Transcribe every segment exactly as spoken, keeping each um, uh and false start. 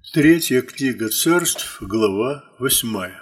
Третья книга Царств, глава восьмая.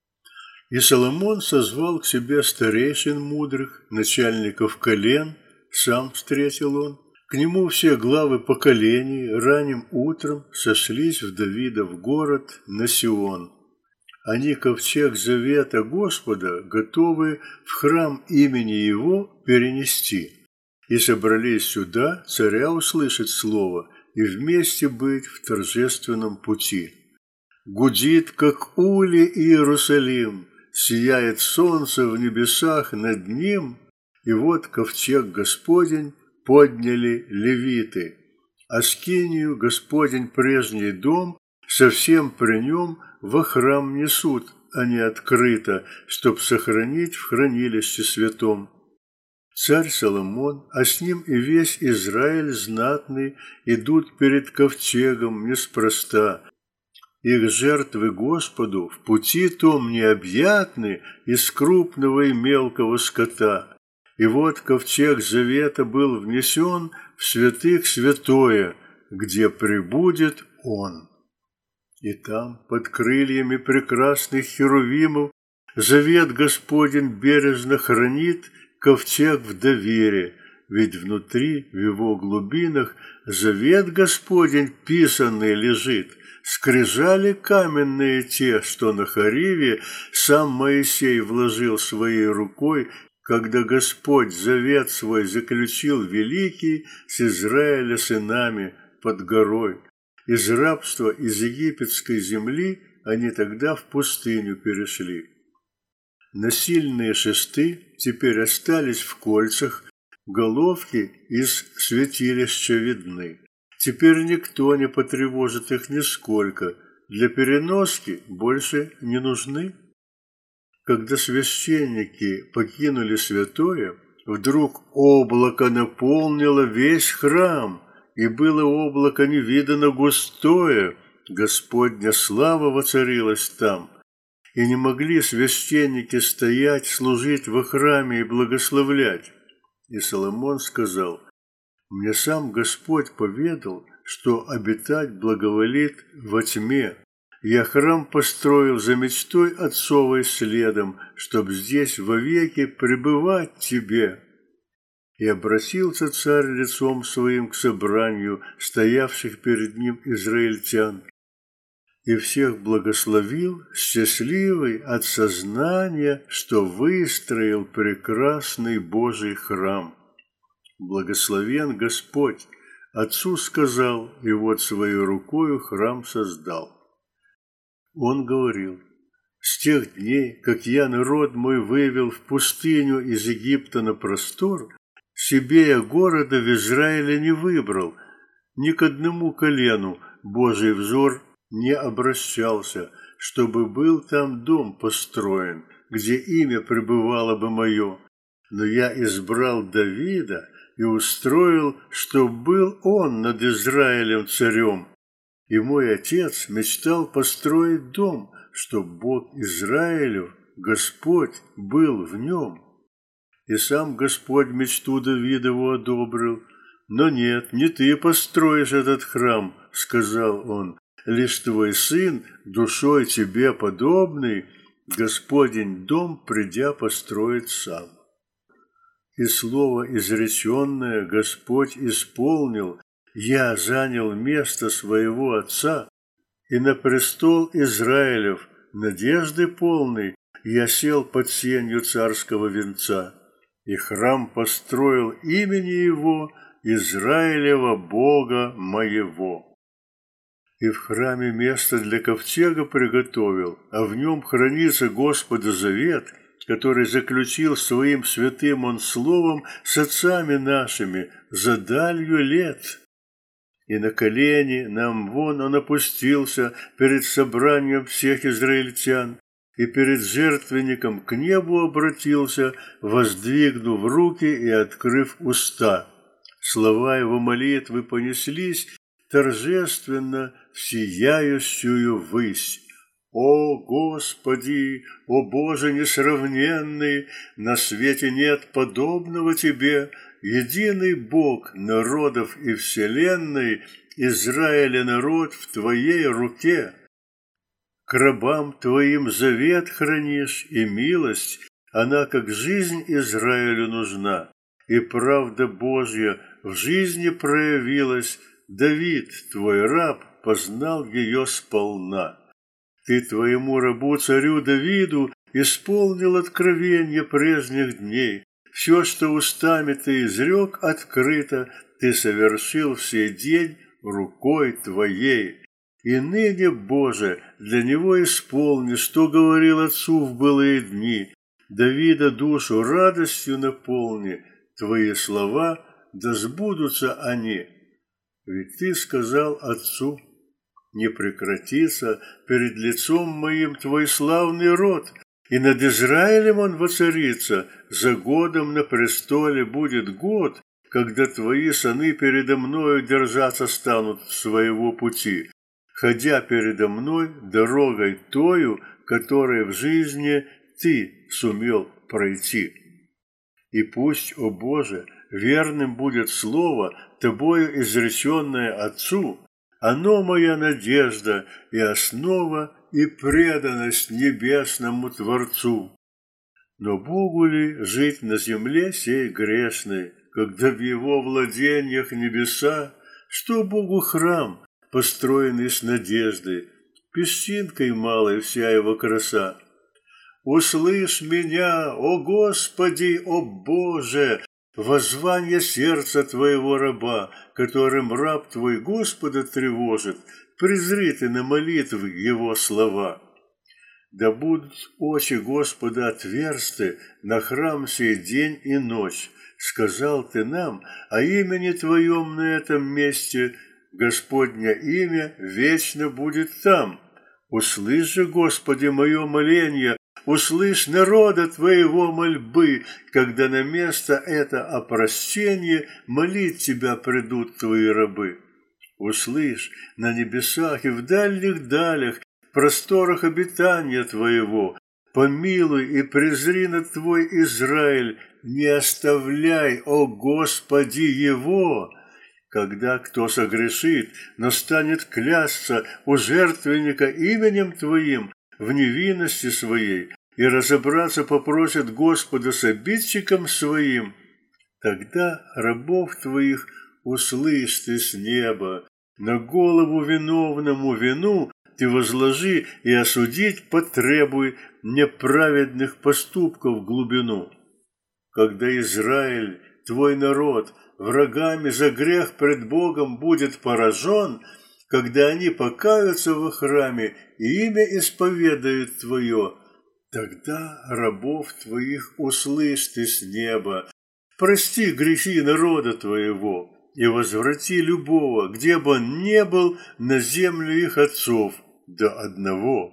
И Соломон созвал к себе старейшин мудрых, начальников колен, сам встретил он. К нему все главы поколений ранним утром сошлись в Давидов город на Сион. Они ковчег завета Господа готовы в храм имени Его перенести. И собрались сюда царя услышать слово и вместе быть в торжественном пути. Гудит, как ули Иерусалим, сияет солнце в небесах над ним, и вот ковчег Господень подняли левиты, а скинию Господень прежний дом совсем при нем во храм несут, а не открыто, чтоб сохранить в хранилище святом. Царь Соломон, а с ним и весь Израиль знатный, идут перед ковчегом неспроста. Их жертвы Господу в пути том необъятны из крупного и мелкого скота. И вот ковчег завета был внесен в святых святое, где пребудет он. И там, под крыльями прекрасных херувимов, завет Господень бережно хранит ковчег в довере, ведь внутри, в его глубинах, завет Господень писанный лежит, скрижали каменные те, что на Хариве сам Моисей вложил своей рукой, когда Господь завет свой заключил великий с Израиля сынами под горой. Из рабства, из египетской земли они тогда в пустыню перешли. Насильные шесты теперь остались в кольцах, головки из святилища видны. Теперь никто не потревожит их нисколько, для переноски больше не нужны. Когда священники покинули святое, вдруг облако наполнило весь храм, и было облако невиданно густое, Господня слава воцарилась там. И не могли священники стоять, служить во храме и благословлять. И Соломон сказал: «Мне сам Господь поведал, что обитать благоволит во тьме. Я храм построил за мечтой отцовой следом, чтоб здесь вовеки пребывать тебе». И обратился царь лицом своим к собранию стоявших перед ним израильтян, и всех благословил, счастливый от сознания, что выстроил прекрасный Божий храм. Благословен Господь, Отцу сказал, и вот своей рукою храм создал. Он говорил: «С тех дней, как я народ мой вывел в пустыню из Египта на простор, себе я города в Израиле не выбрал, ни к одному колену Божий взор не обращался, чтобы был там дом построен, где имя пребывало бы мое. Но я избрал Давида и устроил, чтоб был он над Израилем царем. И мой отец мечтал построить дом, чтоб Бог Израилев, Господь, был в нем. И сам Господь мечту Давидову одобрил. Но нет, не ты построишь этот храм, сказал он, лишь твой сын, душой тебе подобный, Господень дом, придя, построит сам. И слово изреченное Господь исполнил: я занял место своего отца, и на престол Израилев, надежды полный, я сел под сенью царского венца, и храм построил имени его, Израилева Бога моего. И в храме место для ковчега приготовил, а в нем хранится Господа завет, который заключил своим святым он словом с отцами нашими за далью лет. И на колени нам вон он опустился перед собранием всех израильтян, и перед жертвенником к небу обратился, воздвигнув руки и открыв уста. Слова его молитвы понеслись торжественно в сияющую высь. «О Господи, о Боже несравненный, на свете нет подобного Тебе, единый Бог народов и вселенной, Израиля народ в Твоей руке. К рабам Твоим завет хранишь, и милость, она как жизнь Израилю нужна, и правда Божья в жизни проявилась, Давид, Твой раб, познал ее сполна. Ты Твоему рабу-царю Давиду исполнил откровение прежних дней. Все, что устами Ты изрек, открыто, Ты совершил в сей день рукой Твоей. И ныне, Боже, для него исполни, что говорил отцу в былые дни. Давида душу радостью наполни, Твои слова, да сбудутся они. Ведь Ты сказал отцу: не прекратится перед лицом моим Твой славный род, и над Израилем он воцарится, за годом на престоле будет год, когда Твои сыны передо мною держаться станут своего пути, ходя передо мной дорогой тою, которой в жизни Ты сумел пройти. И пусть, о Боже, верным будет слово, Тобою изреченное Отцу, оно моя надежда и основа, и преданность небесному Творцу. Но Богу ли жить на земле сей грешной, когда в Его владениях небеса, что Богу храм, построенный с надеждой, песчинкой малой вся его краса? Услышь меня, о Господи, о Боже, воззвание сердца Твоего раба, которым раб Твой Господа тревожит, презри Ты на молитвы Его слова. Да будут очи Господа отверсты на храм сей день и ночь, сказал Ты нам о имени Твоем на этом месте, Господне имя вечно будет там. Услышь же, Господи, мое моление, услышь народа Твоего мольбы, когда на место это о прощении молить Тебя придут Твои рабы. Услышь на небесах и в дальних далях, в просторах обитания Твоего, помилуй и презри на Твой Израиль, не оставляй, о Господи, его. Когда кто согрешит, но станет клясться у жертвенника именем Твоим в невинности своей и разобраться попросит Господа с обидчиком своим, тогда рабов Твоих услышь Ты с неба, на голову виновному вину Ты возложи и осудить потребуй неправедных поступков в глубину. Когда Израиль, Твой народ, врагами за грех пред Богом будет поражен, когда они покаются во храме и имя исповедают Твое, тогда рабов Твоих услышь Ты с неба, прости грехи народа Твоего и возврати любого, где бы он ни был, на землю их отцов, до одного.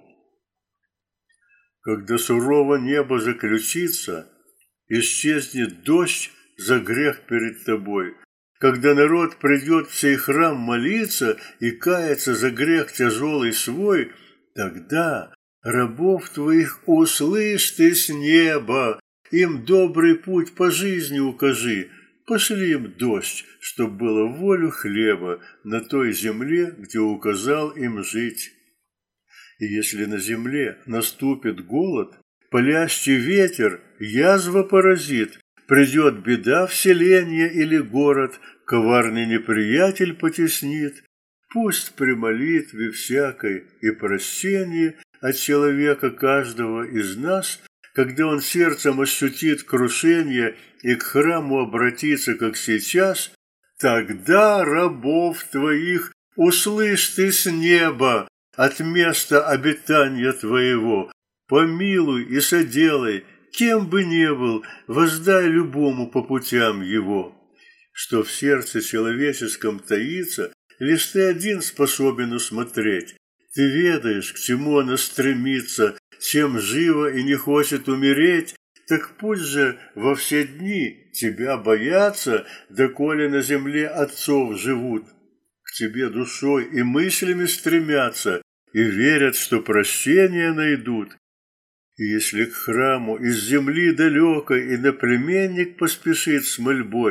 Когда сурово небо заключится, исчезнет дождь за грех перед Тобой. Когда народ придет в сей храм молиться и каяться за грех тяжелый свой, тогда рабов Твоих услышь Ты с неба, им добрый путь по жизни укажи, пошли им дождь, чтоб было волю хлеба на той земле, где указал им жить. И если на земле наступит голод, палящий ветер, язва поразит, придет беда в селение или город, коварный неприятель потеснит, пусть при молитве всякой и прощении от человека каждого из нас, когда он сердцем ощутит крушение и к храму обратится, как сейчас, тогда рабов Твоих услышь Ты с неба от места обитания Твоего, помилуй и соделай, кем бы ни был, воздай любому по путям его. Что в сердце человеческом таится, лишь Ты один способен усмотреть. Ты ведаешь, к чему оно стремится, чем живо и не хочет умереть, так пусть же во все дни Тебя боятся, доколе на земле отцов живут. К Тебе душой и мыслями стремятся и верят, что прощение найдут. И если к храму из земли далекой иноплеменник поспешит с мольбой,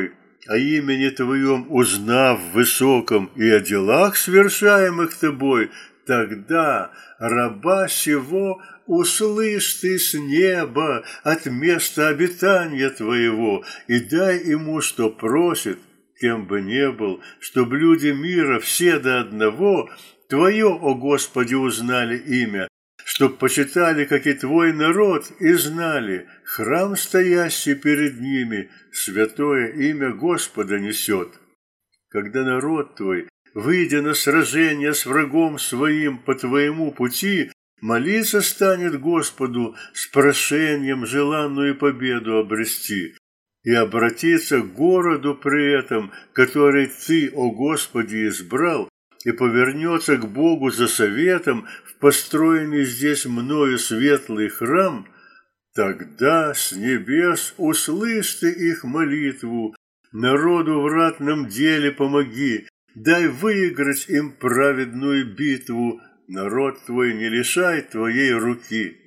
о имени Твоем узнав высоком и о делах, свершаемых Тобой, тогда раба сего услышь Ты с неба от места обитания Твоего, и дай ему, что просит, кем бы ни был, чтоб люди мира все до одного Твое, о Господи, узнали имя, чтоб почитали, как и Твой народ, и знали, храм, стоящий перед ними, святое имя Господа несет. Когда народ Твой, выйдя на сражение с врагом своим по Твоему пути, молиться станет Господу с прошением желанную победу обрести, и обратиться к городу при этом, который Ты, о Господи, избрал, и повернется к Богу за советом в построенный здесь мною светлый храм, тогда с небес услышь Ты их молитву, народу в ратном деле помоги, дай выиграть им праведную битву, народ Твой не лишай Твоей руки.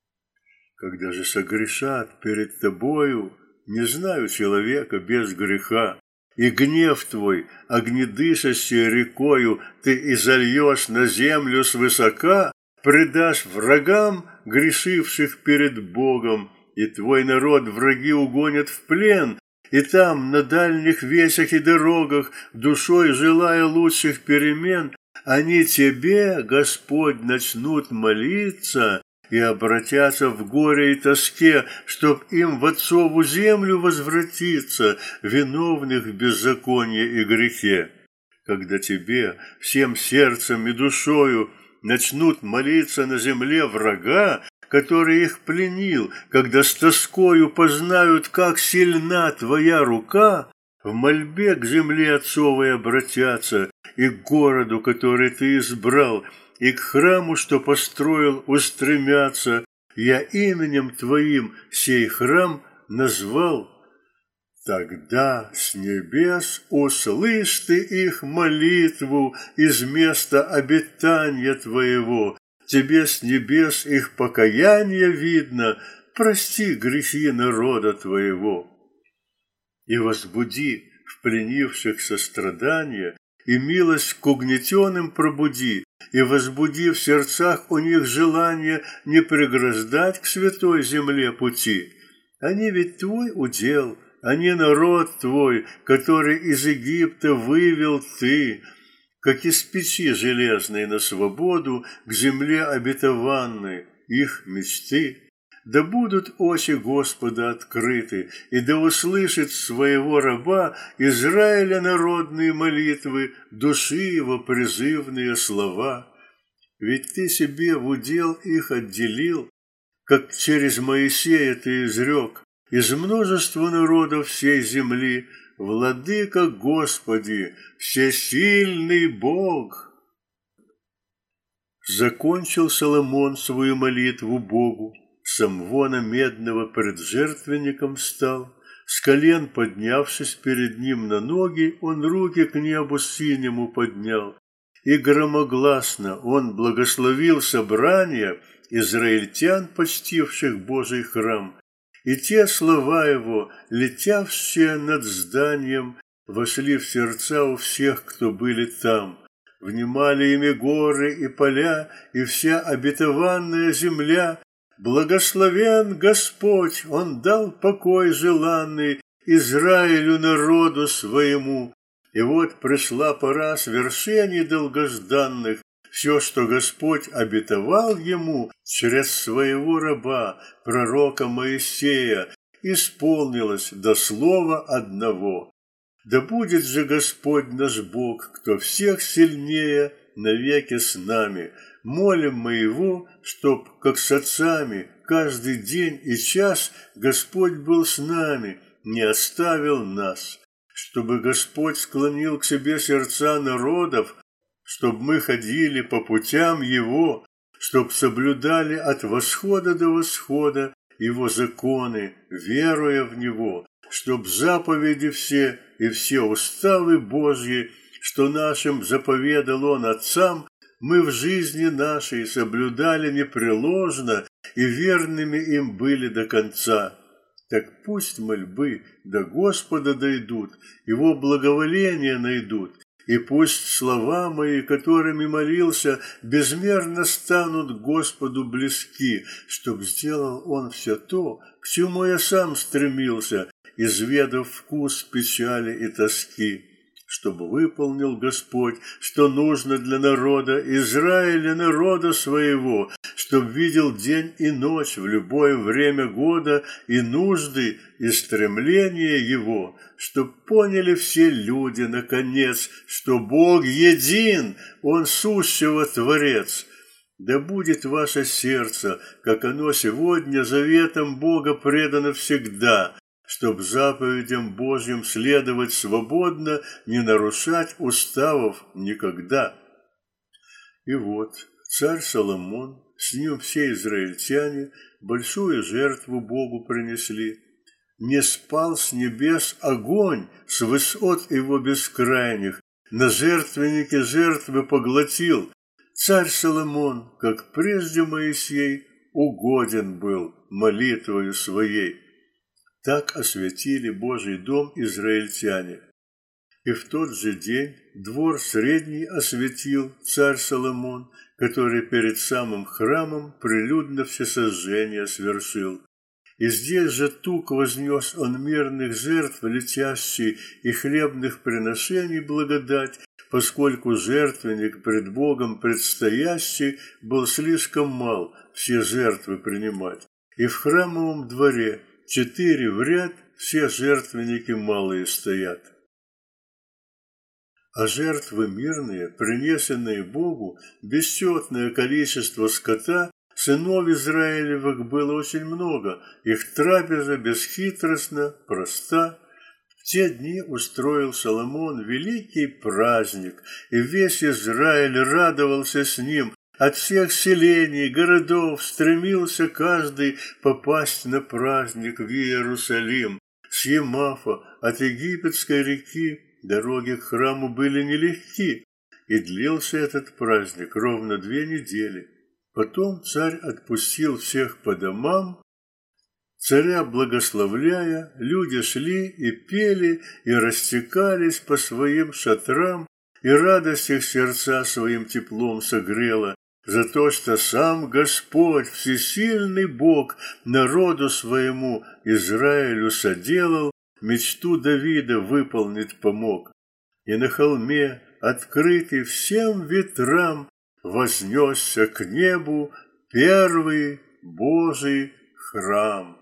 Когда же согрешат перед Тобою, не знаю человека без греха, и гнев Твой, огнедышащей рекою, Ты изольешь на землю свысока, предашь врагам, грешивших перед Богом, и Твой народ враги угонят в плен, и там, на дальних весях и дорогах, душой желая лучших перемен, они Тебе, Господь, начнут молиться и обратятся в горе и тоске, чтоб им в отцову землю возвратиться, виновных в беззаконии и грехе. Когда Тебе всем сердцем и душою начнут молиться на земле врага, который их пленил, когда с тоскою познают, как сильна Твоя рука, в мольбе к земле отцовой обратятся, и к городу, который Ты избрал, и к храму, что построил, устремятся. Я именем Твоим сей храм назвал. Тогда с небес услышь Ты их молитву из места обитания Твоего. Тебе с небес их покаяние видно, прости грехи народа Твоего. И возбуди в пленивших сострадания, и милость к угнетенным пробуди, и возбуди в сердцах у них желание не преграждать к святой земле пути. Они ведь Твой удел, они народ Твой, который из Египта вывел Ты, как из печи железной на свободу к земле обетованной, их мечты. Да будут очи Господа открыты, и да услышит своего раба Израиля народные молитвы, души его призывные слова. Ведь Ты себе в удел их отделил, как через Моисея Ты изрек, из множества народов всей земли, Владыка Господи, всесильный Бог. Закончил Соломон свою молитву Богу, с амвона медного пред жертвенником стал, с колен поднявшись перед ним на ноги, он руки к небу синему поднял, и громогласно он благословил собрание израильтян, почтивших Божий храм, и те слова его, летявшие над зданием, вошли в сердца у всех, кто были там. Внимали ими горы и поля, и вся обетованная земля. Благословен Господь, Он дал покой желанный Израилю народу своему. И вот пришла пора свершений долгожданных. Все, что Господь обетовал ему через своего раба, пророка Моисея, исполнилось до слова одного. Да будет же Господь наш Бог, кто всех сильнее, навеки с нами. Молим мы Его, чтоб, как с отцами, каждый день и час Господь был с нами, не оставил нас, чтобы Господь склонил к себе сердца народов, чтоб мы ходили по путям Его, чтоб соблюдали от восхода до восхода Его законы, веруя в Него, чтоб заповеди все и все уставы Божьи, что нашим заповедал Он отцам, мы в жизни нашей соблюдали непреложно и верными им были до конца. Так пусть мольбы до Господа дойдут, Его благоволение найдут, и пусть слова мои, которыми молился, безмерно станут Господу близки, чтоб сделал Он все то, к чему я сам стремился, изведав вкус печали и тоски, чтобы выполнил Господь, что нужно для народа Израиля, народа своего, чтоб видел день и ночь в любое время года и нужды, и стремления его, чтоб поняли все люди, наконец, что Бог един, Он сущего Творец. Да будет ваше сердце, как оно сегодня заветом Бога предано всегда, чтоб заповедям Божьим следовать свободно, не нарушать уставов никогда. И вот царь Соломон, с ним все израильтяне, большую жертву Богу принесли. Не спал с небес огонь с высот его бескрайних, на жертвеннике жертвы поглотил. Царь Соломон, как прежде Моисей, угоден был молитвою своей. Так осветили Божий дом израильтяне. И в тот же день двор средний осветил царь Соломон, который перед самым храмом прилюдно всесожжение свершил. И здесь же тук вознес он мирных жертв летящий и хлебных приношений благодать, поскольку жертвенник пред Богом предстоящий был слишком мал все жертвы принимать. И в храмовом дворе четыре в ряд все жертвенники малые стоят. А жертвы мирные, принесенные Богу, бесчетное количество скота, сынов Израилевых было очень много, их трапеза бесхитростна, проста. В те дни устроил Соломон великий праздник, и весь Израиль радовался с ним. От всех селений, городов стремился каждый попасть на праздник в Иерусалим. С Емафа от Египетской реки дороги к храму были нелегки, и длился этот праздник ровно две недели. Потом царь отпустил всех по домам. Царя благословляя, люди шли и пели, и растекались по своим шатрам, и радость их сердца своим теплом согрела, за то, что сам Господь, всесильный Бог, народу своему Израилю соделал, мечту Давида выполнить помог. И на холме, открытый всем ветрам, вознесся к небу первый Божий храм.